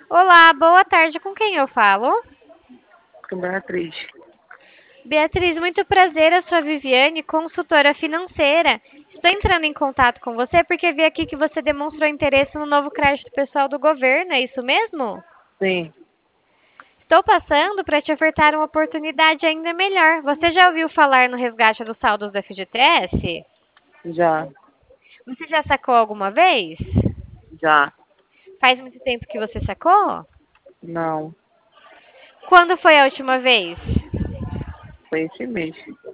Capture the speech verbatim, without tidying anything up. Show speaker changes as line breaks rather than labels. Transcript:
Olá, boa tarde. Com quem eu falo?
Com Beatriz.
Beatriz, muito prazer. Eu sou a Viviane, consultora financeira. Estou entrando em contato com você porque vi aqui que você demonstrou interesse no novo crédito pessoal do governo, é isso mesmo?
Sim,
Estou passando para te ofertar uma oportunidade ainda melhor. Você já ouviu falar no resgate dos saldos do F G T S?
já,
Você já sacou alguma vez?
já.
Faz muito tempo que você sacou?
Não,
Quando foi a última vez?
foi esse mês.